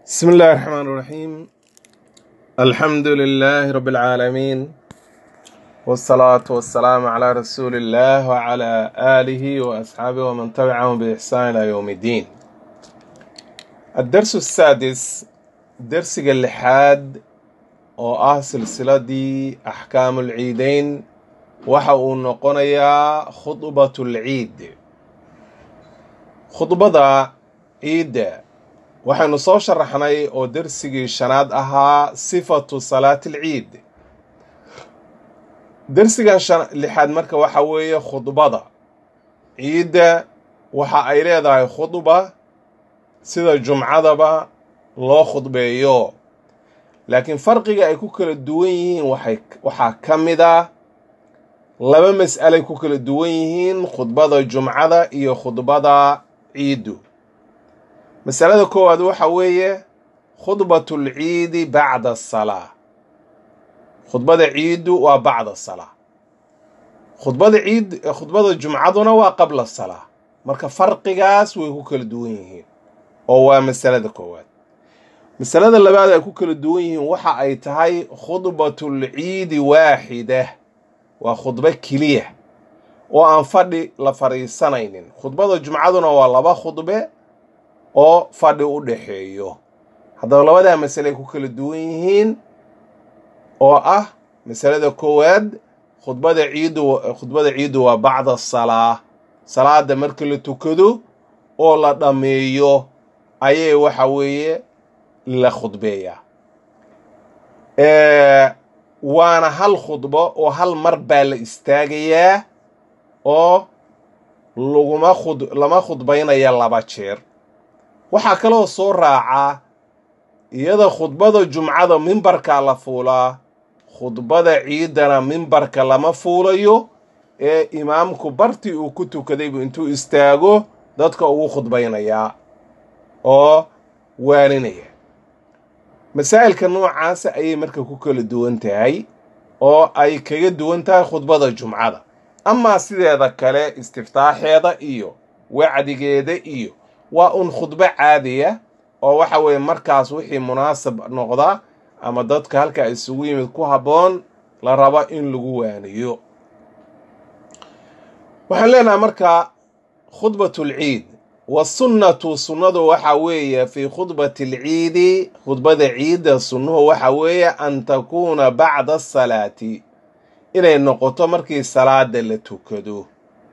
بسم الله الرحمن الرحيم. الحمد لله رب العالمين، والصلاة والسلام على رسول الله وعلى آله وأصحابه ومن تبعهم بإحسان إلى يوم الدين. الدرس السادس درس اللحاد سلسلة أحكام العيدين وحاو نقنيا خطبة العيد. خطبة عيد waxaynu soo sharaxnay oo darsigii shanaad ahaa sifatu salaati alciid. darsigan lixaad marka waxa weeye khudbada ciidda. waxa ay leedahay khudba sida jumcadaba loo khudbeeyo, laakiin farqiga ay ku kala duwan yihiin waxaa ka mid ah laba mas'alay ku kala duwan yihiin khudbada jumcada iyo khudbada ciiddu. مسألة كواد وحوية خطبة العيد بعد الصلاة. خطبة العيد وبعد الصلاة. خطبة العيد خطبة الجمعة وقبل الصلاة. مركا فرق قاس ويكوكل دوينهين. هو مسألة كواد. مسألة اللي بعد يكوكل دوينهين وحا ايتهاي خطبة العيد واحدة وخطبة كلية وانفرد لفريسانين. خطبة الجمعة والله خطبة oo fadhi u dhaxeeyo. haddaba labada mas'ale ku kala duwan yihiin oo ah masalada koowaad khudbada ciid waa bacda salaa, salaada marka la tukado oo la dhameeyo ayay waxa weeye la khudbeeyaa. waana hal khudbo oo hal mar baa la istaagayaa oo lama khudbaynaya laba jeer. waxaa kaloo soo raaca iyada khudbada jumcada mimbarka la fuulaa, khudbada ciidana mimbarka lama fuulayo ee imaamku bartii uu ku tukadaybu intuu istaago dadka ugu khudbaynayaa oo waaninaya. masaa'ilka noocaas ayay marka ku kala duwan tahay oo ay kaga duwan tahay khudbada jumcada. amaa sideeda kale istiftaaxeeda iyo wacdigeeda iyo waa un khudbo caadiya oo waxa weeye markaas wixii munaasab noqda ama dadka halka isugu yimid ku habboon la rabo in lagu waaniyo. waxaan leenahay marka khudbatul ciid wasunnatu, sunnadu waxa weeye fi khudbati alciidi, khudbada ciidda sunnuhu waxa weeye an takuuna bacda asalaati, inay noqoto markii salaada la tukado.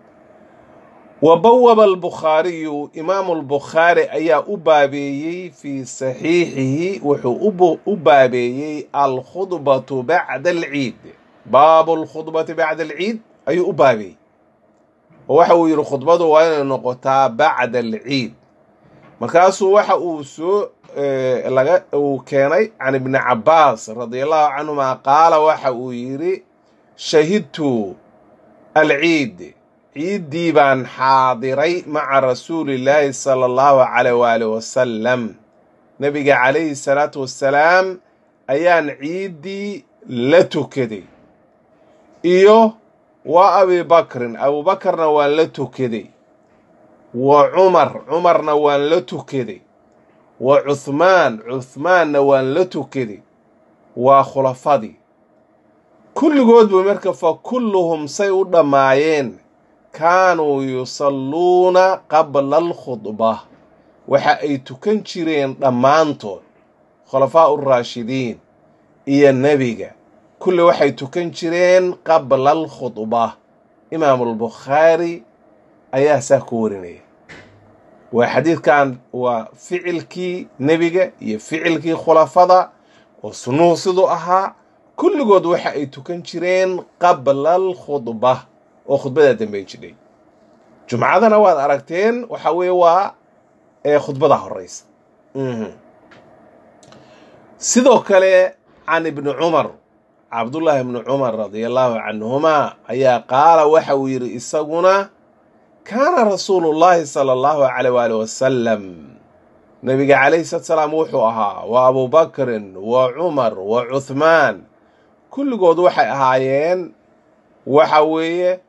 وبوب البخاري إمام البخاري أيا أبابيي في صحيحه وحو أبابيي الخطبة بعد العيد. باب الخطبة بعد العيد أي أبابي وحو يرو خطبته وين نقطة بعد العيد. مركاسو وحو سو وكاني عن ابن عباس رضي الله عنهما قال وحو يري شهدت العيد، ciiddii baan xaadiray maca rasuulillaahi sala allahu caleyh waali wasalam. nebiga calayhi salaatu wassalaam ayaan ciiddii la tukaday iyo wa abibakrin, abubakarna waan la tukaday, wa cumarna waan la tukaday, wa cuhmaanna waan la tukaday. waa khulafadii kulligoodba marka fa kulluhum say u dhammaayeen kaanuu yusalluuna qabla alkhudba, waxa ay tukan jireen dhammaantood khulafaa uraashidiin iyo nebiga kulli waxay tukan jireen qabla alkhudba. imaamulbukhaari ayaa saa ku warinaya. waa xadiidkan waa ficilkii nebiga iyo ficilkii khulafada oo sunnuhu siduu ahaa. kulligood waxa ay tukan jireen qabla alkhudba oo khudbada dambeyn jiray. jumcadana waad aragteen waxa weeye waa khudbada horeysa. sidoo kale can ibni cumar, cabdullaahi ibni cumar radiallahu canhuma ayaa qaala waxa uu yidhi isaguna kaana rasuulullaahi sala allahu caleyh waali wasalam, nebiga calayhi salaatu salaam wuxuu ahaa wa abubakrin wa cumar wa cuhmaan kulligood waxay ahaayeen waxa weeye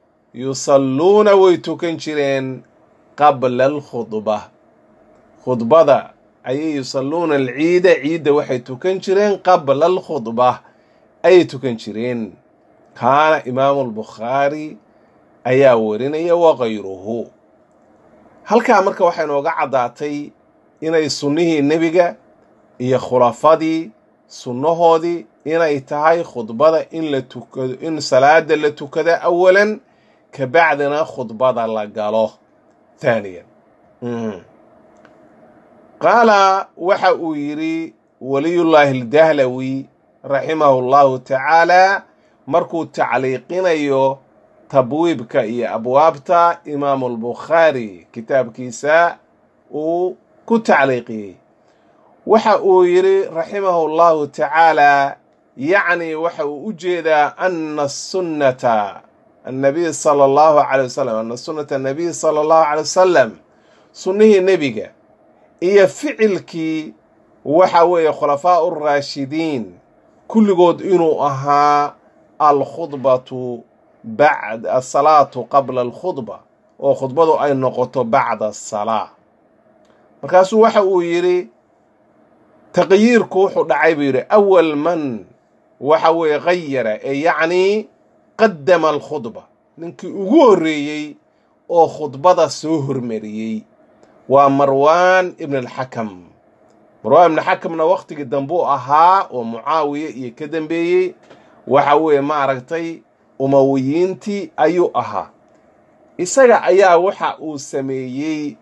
yusalluuna way tukan jireen qabla alkhudba, khudbada ayay yusalluuna alciida ciidda waxay tukan jireen qabla alkhudba ayay tukan jireen. kaana imaamu albukhaari ayaa warinaya wakayruhu. halkaa marka waxay nooga caddaatay inay sunnihii nebiga iyo khulafadii sunnahoodii inay tahay khudbada in la tukado, in salaada la tukado awalan kabacdina khudbada la galo thaaniyan. qaala waxa uu yidhi waliyullaahi aldahlawi raximahu llahu tacaala markuu tacliiqinayo tabwiibka iyo abwaabta imaamu albukhaari kitaabkiisa uu ku tacliiqiyey, waxa uu yidhi raximahu llahu tacaala yacni waxa uu u jeedaa ana sunnata annabiy sala allahu calay wasalam, ana sunnata annabiy sala allahu calay wasalam, sunnihii nebiga iyo ficilkii waxa weeye khulafaa uraashidiin kulligood inuu ahaa alkhudbatu bacda asalaatu qabla alkhudba, oo khudbadu ay noqoto bacda asalaa. markaasuu waxa uu yidhi taqyiirku wuxuu dhacay buu yidhi awal man waxa weeye gayara ee yacni qaddama alkhudba, ninkii ugu horreeyey oo khudbada soo hormariyey waa marwaan ibn alxakam. marwaan ibn xakamna wakhtigii dambuu ahaa oo mucaawiye iyo ka dambeeyey, waxa weeye maaragtay umawiyiintii ayuu ahaa. isaga ayaa waxa uu sameeyey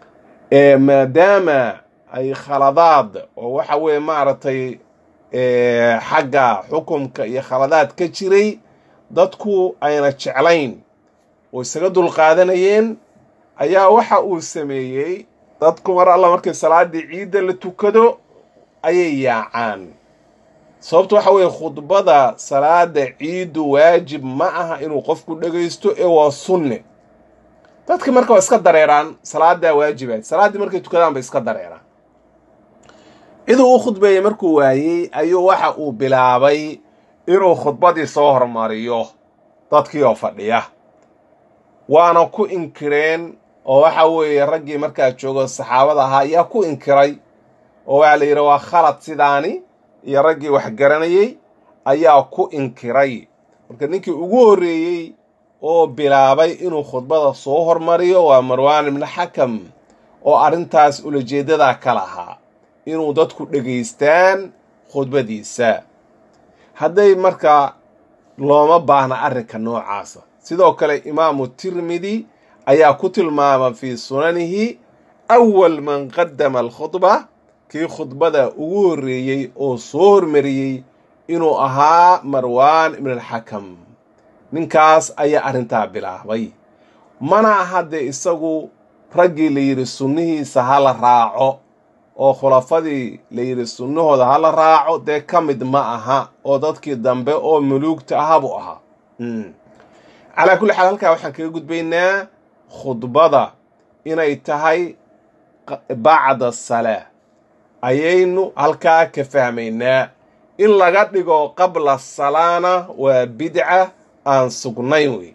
maadaama ay khaladaad oo waxa weeye maaragtay xagga xukumka iyo khaladaad ka jiray dadku ayna jeclayn oo isaga dulqaadanayeen, ayaa waxa uu sameeyey dadku mar alla markay salaaddii ciidda la tukado ayay yaacaan. sababto waxa weeye khudbada salaada ciiddu waajib ma aha inuu qofku dhegaysto ee waa sunne. dadki marka waa iska dareeraan, salaadaa waajibaad, salaaddii markay tukadaan bay iska dareeraan. ciduu u khudbeeyey markuu waayey ayuu waxa uu bilaabay inuu khudbadii soo hormariyo dadkii oo fadhiya, waana ku inkireen oo waxa weeye raggii markaa joogo saxaabada ahaa ayaa ku inkiray oo waxaa la yidhi waa khalad sidaani, iyo raggii wax garanayey ayaa ku inkiray. marka ninkii ugu horreeyey oo bilaabay inuu khudbada soo hormariyo waa marwaan ibn xakam, oo arrintaas ulajeedadaa ka lahaa inuu dadku dhegaystaan khudbadiisa. hadday marka looma baahna arrinka noocaasa. sidoo kale imaamu tirmidi ayaa ku tilmaama fii sunanihi awal man qaddama alkhudba, kii khudbada ugu horreeyey oo soo hormariyey inuu ahaa marwaan ibn alxakam. ninkaas ayaa arrintaa bilaabay. mana aha dee isagu raggii la yidhi sunnihiisa ha la raaco oo khulafadii la yidhi sunnahooda ha la raaco dee ka mid ma aha, oo dadkii dambe oo muluugta aha buu ahaa. calaa kulli xaal halkaa waxaan kaga gudbaynaa khudbada inay tahay bacda salaa ayaynu halkaa ka fahmaynaa. in laga dhigo qabla salaana waa bidca aan sugnayn wey.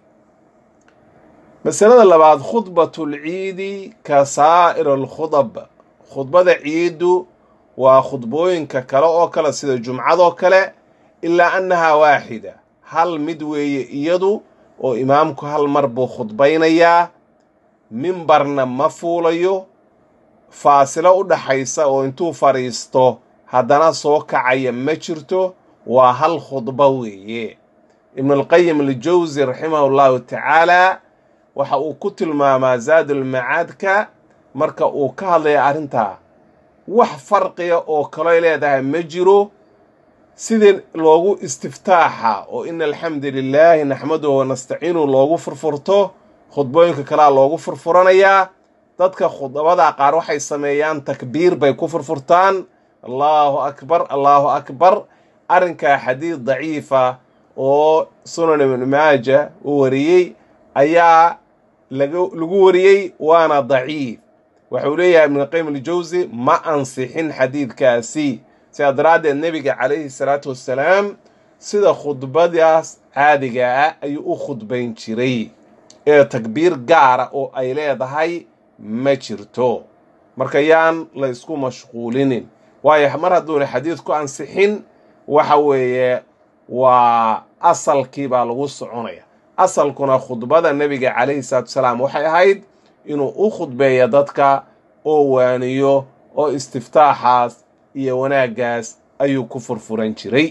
masalada labaad, khudbatulciidi ka saa'ir alkhudab, khudbada ciiddu waa khudbooyinka kale oo kale sida jumcadoo kale, ilaa annahaa waaxida, hal mid weeye iyadu oo imaamku hal mar buu khudbaynayaa, mimbarna ma fuulayo, faasilo u dhaxaysa oo intuu fadhiisto haddana soo kacaya ma jirto, waa hal khudbo weeye. ibnulqayim aljawsi raximahu llahu tacaala waxa uu ku tilmaamaa zaadulmacaadka marka uu ka hadlaya arrintaa, wax farqiga oo kaloy leedahay ma jiro sidii loogu istiftaaxa oo ina alxamdu lilaahi naxmaduhu wanastaciinu loogu furfurto, khudbooyinka kalea loogu furfuranayaa. dadka khudbada qaar waxay sameeyaan takbiir bay ku furfurtaan, allahu akbar allahu akbar. arrinkaa xadiid daciifa oo sunan ibn maaja uu wariyey ayaa lagu wariyey, waana daciif. wuxuu leeyahay ibnulqayim aljawsi ma ansixin xadiidkaasi. sidaa daraaddeed nebiga calayhi salaatu wassalaam sida khudbadaas caadiga ah ayuu u khudbayn jiray, ee takbiir gaara oo ay leedahay ma jirto. marka yaan la isku mashquulinin waayo mar hadduuna xadiidku ansixin waxa weeye waa asalkii baa lagu soconaya asalkuna khudbada nebiga calayhi salaatu wasalaam waxay ahayd inuu u khudbeeyo dadka oo waaniyo oo istiftaaxaas iyo wanaaggaas ayuu ku furfuran jiray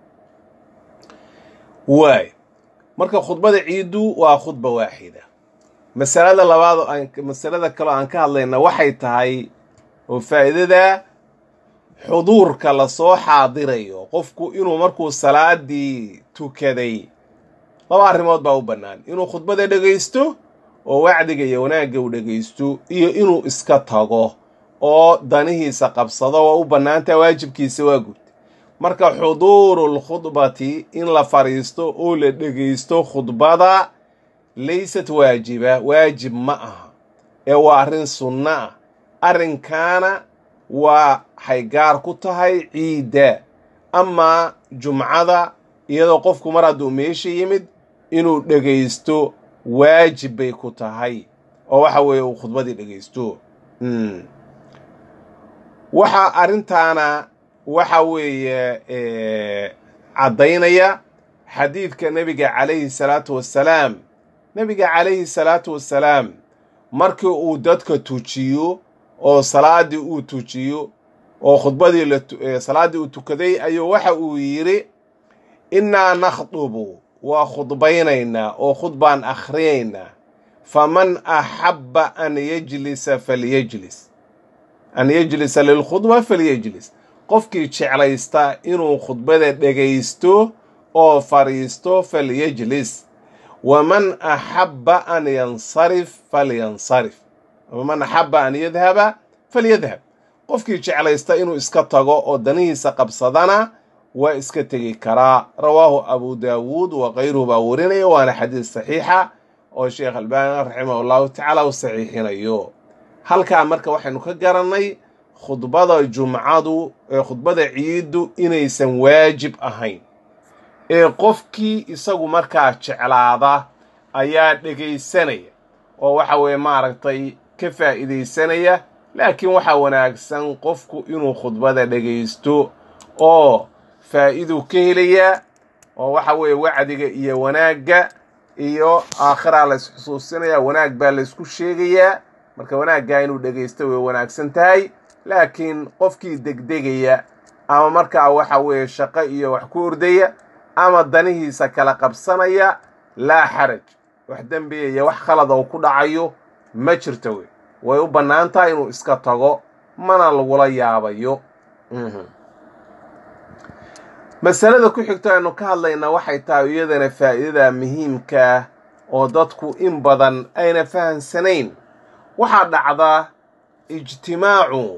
waay marka khudbada ciidu waa khudba waaxida masalada labaad masalada kale aan ka hadlayna waxay tahay oo faa'iidada xuduurka la soo xaadirayo qofku inuu markuu salaadii tukaday laba arrimood baa u bannaan inuu khudbada dhegaysto oo wacdiga iyo wanaagga uu dhegaysto iyo inuu iska tago oo danihiisa qabsado waa u bannaantaa waajibkiisa waa gud marka xuduurul khudbati in la fariisto oo la dhegaysto khudbada laysat waajiba waajib ma aha ee waa arrin sunno ah arrinkaana waxay gaar ku tahay ciidda amaa jumcada iyadoo qofku mar hadduu meesha yimid inuu dhegaysto waajib bay ku tahay oo waxa weeye uu khudbadii dhegaysto waxa arrintaana waxa weeye caddaynaya xadiidka nebiga calayhi salaatu wassalaam nebiga calayhi salaatu wassalaam markii uu dadka tujiyo oo salaaddii uu tujiyo oo khudbadii salaaddii uu tukaday ayuu waxa uu yidhi innaa nakhdubu waa khudbaynaynaa oo khudbaan akhrinaynaa faman axabba an yajlisa falyajlis an yajlisa lilkhudba falyajlis qofkii jeclaysta inuu khudbada dhegaysto oo fariisto falyajlis waman axabba an yansarif falyansarif waman axabba an yadhaba falyadhab qofkii jeclaysta inuu iska tago oo danihiisa qabsadana waa iska tegi karaa rawaahu abu daawuud wa kayruhu baa warinaya waana xadiis saxiixa oo sheekh albaani raximahullahu tacaala u saxiixinayo halkaa marka waxaynu ka garannay khudbada jumcadu khudbada ciidu inaysan waajib ahayn ee qofkii isagu markaa jeclaada ayaa dhegaysanaya oo waxa weeye maaragtay ka faa'iidaysanaya laakiin waxaa wanaagsan qofku inuu khudbada dhegaysto oo faa'iiduu ka helayaa oo waxa weeye wacdiga iyo wanaagga iyo aakhiraa la isxusuusinayaa wanaag baa la isku sheegayaa marka wanaaggaa inuu dhegaysto way wanaagsan tahay laakiin qofkii degdegaya ama markaa waxa weeye shaqo iyo wax ku ordaya ama danihiisa kala qabsanaya laa xaraj wax dembiya iyo wax khalada uu ku dhacayo ma jirto way u bannaan tahay inuu iska tago mana lagula yaabayo masalada ku xigto aynu ka hadlaynaa waxay tahay iyadana faa'iidada muhiimka oo dadku in badan ayna fahansanayn waxaa dhacda ijtimaacu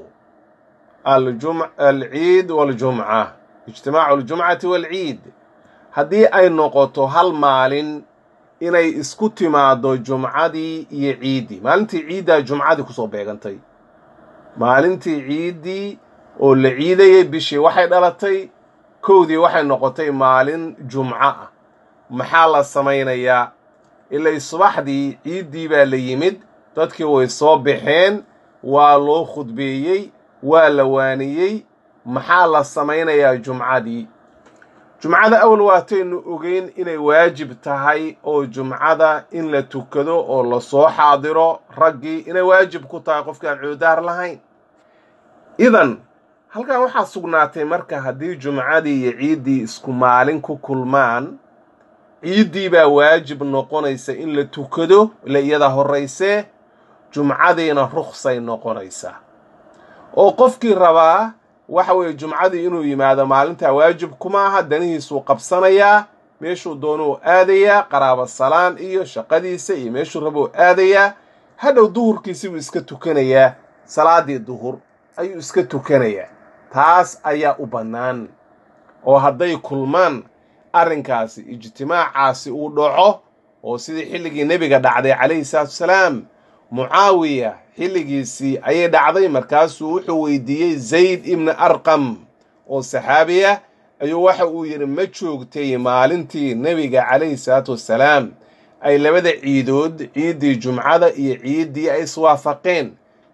alciid waljumca ijtimaacu aljumcati waalciid haddii ay noqoto hal maalin inay isku timaado jumcadii iyo ciiddii maalintii ciiddaa jumcadii kusoo beegantay maalintii ciiddii oo la ciidayay bishii waxay dhalatay kowdii waxay noqotay maalin jumco ah maxaa la samaynayaa ilay subaxdii ciiddii baa la yimid dadkii way soo baxeen waa loo khudbeeyey waa la waaniyey maxaa la samaynayaa jumcadii jumcada awal waataynu ogeyn inay waajib tahay oo jumcada in la tukado oo lasoo xaadiro raggii inay waajib ku tahay qofki aan cuudaar lahayn idan halkan waxaa sugnaatay marka haddii jumcadii iyo ciiddii isku maalin ku kulmaan ciiddii baa waajib noqonaysa in la tukado ila iyada horraysee jumcadiina ruksay noqonaysaa oo qofkii rabaa waxa weeye jumcadii inuu yimaado maalintaa waajib kuma aha danihiisuu qabsanayaa meeshuu doonuu aadayaa qaraabo salaan iyo shaqadiisa iyo meeshuu rabuu aadayaa hadhow duhurkiisi buu iska tukanayaa salaaddii duhur ayuu iska tukanayaa taas ayaa u bannaan oo hadday kulmaan arrinkaasi ijtimaacaasi uu dhaco oo sidii xilligii nebiga dhacday calayhi salaatu wasalaam mucaawiya xilligiisii ayay dhacday markaasuu wuxuu weydiiyey zayd ibni arqam oo saxaabiya ayuu waxa uu yidhi ma joogtay maalintii nebiga calayhi salaatu wassalaam ay labada ciidood ciiddii jumcada iyo ciiddii ay iswaafaqeen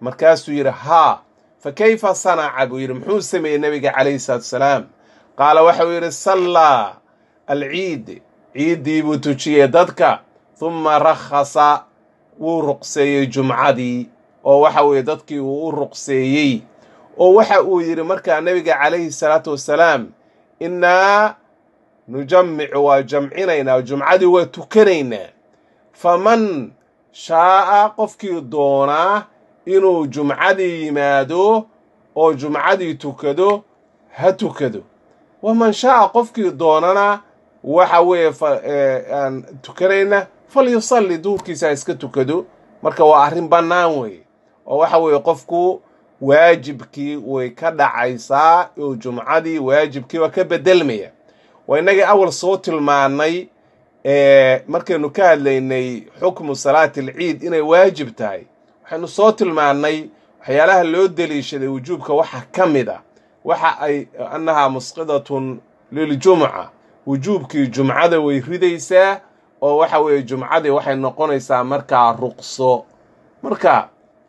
markaasuu yidhi haa fa kayfa sanaca buu yidhi muxuu sameeyey nebiga calayhi salaatu wasalaam qaala waxau yidhi sallaa alciid ciiddii buu tujiyey dadka humma rakhasa wuu ruqseeyey jumcadii oo waxa weeye dadkii uu u ruqseeyey oo waxa uu yidhi markaa nebiga calayhi salaatu wasalaam innaa nujammicu waa jamcinaynaa jumcadii waa tukanaynaa faman shaa'a qofkii doonaa inuu jumcadii yimaado oo jumcadii tukado ha tukado waman shaa'a qofkii doonana waxa weeye aan tukanayna falyusalli duhurkiisa ha iska tukado marka waa arrin bannaan weeye oo waxa weeye qofku waajibkii way ka dhacaysaa oo jumcadii waajibkii waa ka bedelmaya waa innagii awal soo tilmaanay markaynu ka hadlaynay xukmu salaati alciid inay waajib tahay waxaynu soo tilmaannay waxyaalaha loo deliishaday wujuubka waxa ka mid a waxa ay annahaa musqidatun liljumca wujuubkii jumcada way ridaysaa oo waxa weeye jumcadii waxay noqonaysaa markaa ruqso marka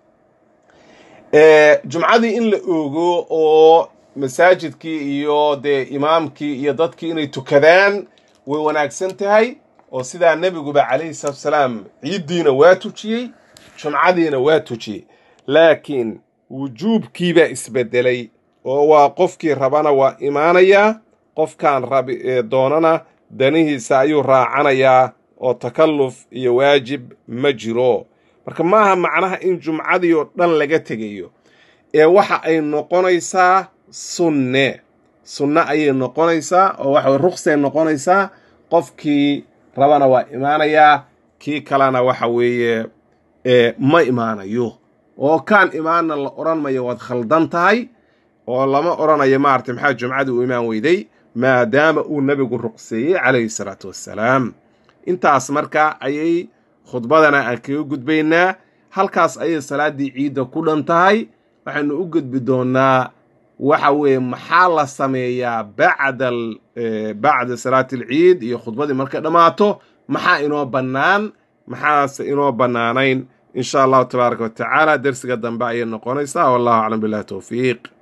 jumcadii in la oogo oo masaajidkii iyo dee imaamkii iyo dadkii inay tukadaan way wanaagsan tahay oo sidaa nebiguba calayhi salaatu wasalaam ciiddiina waa tujiyey jumcadiina waa tujiyey laakiin wujuubkiibaa isbedelay oo waa qofkii rabana waa imaanayaa qofkaan doonana danihiisa ayuu raacanayaa oo takalluf iyo waajib ma jiro marka maaha macnaha in jumcadii oo dhan laga tegayo ee waxa ay noqonaysaa sunne ayay noqonaysaa oo waxa ruqsay noqonaysaa qofkii rabana waa imaanayaa kii kalena waxa weeye ma imaanayo oo kaan imaanna la odhan mayo waad khaldan tahay oo lama odhanayo maaragtay maxaa jumcadii u imaan weyday maadaama uu nebigu ruqseeyey calayhi salaatu wassalaam intaas marka ayay khudbadana aan kaga gudbaynaa halkaas ayay salaaddii ciidda ku dhan tahay waxaynu u gudbi doonnaa waxa weeye maxaa la sameeyaa bacda salaati alciid iyo khudbadii markay dhammaato maxaa inoo bannaan maxaase inoo bannaanayn in sha allahu tabaaraka wa tacaala dersiga dambe ayay noqonaysaa wallahu aclam billahi towfiiq